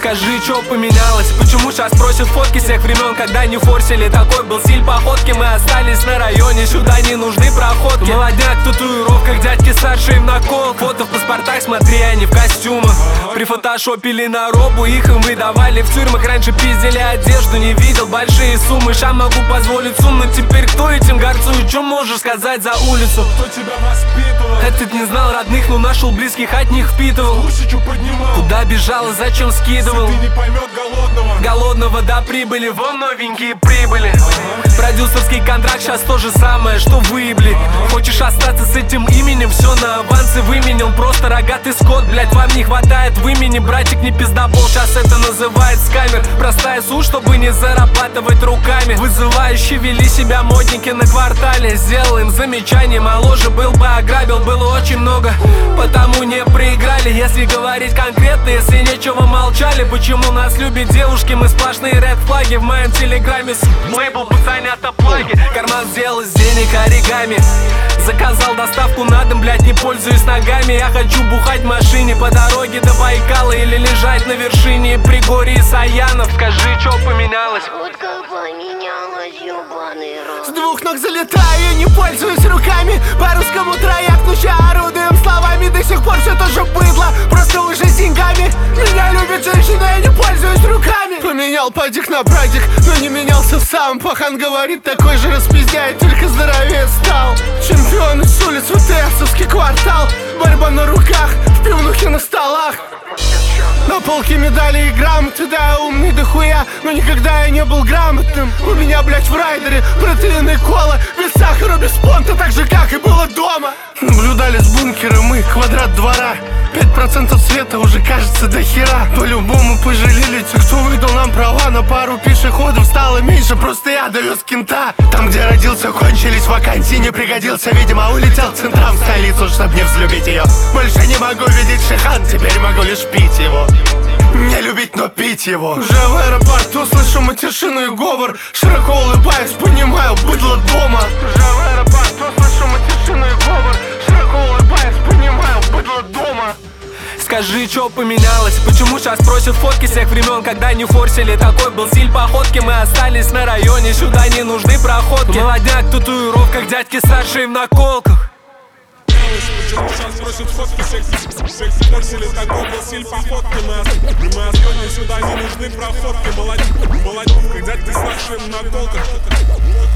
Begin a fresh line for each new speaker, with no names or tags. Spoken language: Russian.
Скажи, чё поменялось? Почему сейчас просят фотки с тех времен, когда не форсили? Такой был стиль походки, мы остались на районе, сюда не нужны проходки. Молодняк в татуировках, дядьки старшие в накол. Фото в паспортах, смотри, они в костюмах. Прифотошопили на робу, их им выдавали в тюрьмах. Раньше пиздили одежду, не видел большие суммы. Ща могу позволить сумму, теперь кто этим горцует? Чё можешь сказать за улицу?
Кто тебя воспитывал?
Этот не знал родных, но нашел близких, от них впитывал.
Тысячу поднимал.
Куда бежал и зачем скидывал?
Ты не поймет голодного.
Голодного до прибыли, вон новенькие прибыли. Продюсерский контракт сейчас то же самое, что вы, блядь. Хочешь остаться с этим именем, все на авансы выменил. Просто рогатый скот, блядь, вам не хватает в имени. Братик, не пиздобол, сейчас это называют скамер. Простая суть, чтобы не зарабатывать руками. Вызывающе вели себя модники на квартале. Сделал им замечание, моложе был бы, ограбил. Было очень много, потому не проиграли. Если говорить конкретно, если нечего молчали. Почему нас любят девушки, мы сплошные ред-флаги. В моем телеграме лейбл пацанята плаги. Карман сделал из денег оригами. Заказал доставку на дом, блядь, не пользуюсь ногами. Я хочу бухать в машине по дороге до Байкала или лежать на вершине Пригорья Саянов. Скажи, чё поменялось?
Утка поменялась, ёбаный рот.
С двух ног залетаю, не пользуюсь руками. По русскому трояк, ну ща орудуем словами. До сих пор все тоже быдло, просто уже с деньгами. Меня любит женщина, я не пользуюсь руками. Поменял падик на прадик, но не менялся сам. Пахан говорит, такой же распиздяет, только здоровее стал. Чемпионы с улиц, ВТСовский квартал. Борьба на руках, в пивнухе на столах. На полке медали и грамоты, да, я умный дохуя, но никогда я не был грамотным. У меня, блять, в райдере протеины кола, без сахара, без понта, так же, как и было дома. Наблюдали с бункера мы, квадрат двора. 5% света уже кажется до хера. По-любому пожалели тех, кто выдал нам права. На пару пешеходов стало меньше, просто я довез кента. Там, где родился, кончились вакансии, не пригодился. Видимо, улетел центром в столицу, чтоб не взлюбить ее. Больше не могу видеть Шихан, теперь могу лишь пить его. Не любить, но пить его. Уже в аэропорту слышу матершину и говор. Широко улыбаюсь, понимаю, быдло дома. Уже в аэропорту слышу матершину и говор. Широко улыбаюсь, понимаю, быдло дома.
Скажи, чё поменялось? Почему сейчас просят фотки с тех времен, когда не форсили? Такой был стиль походки, мы остались на районе, сюда не нужны проходки. Молодняк в татуировках, дядьки старшие в наколках.
Почему сейчас просят фотки всех форсили? Такой был стиль походки. Мы остались, сюда не нужны проходки. Молодец, как дядьки старшие в наколках.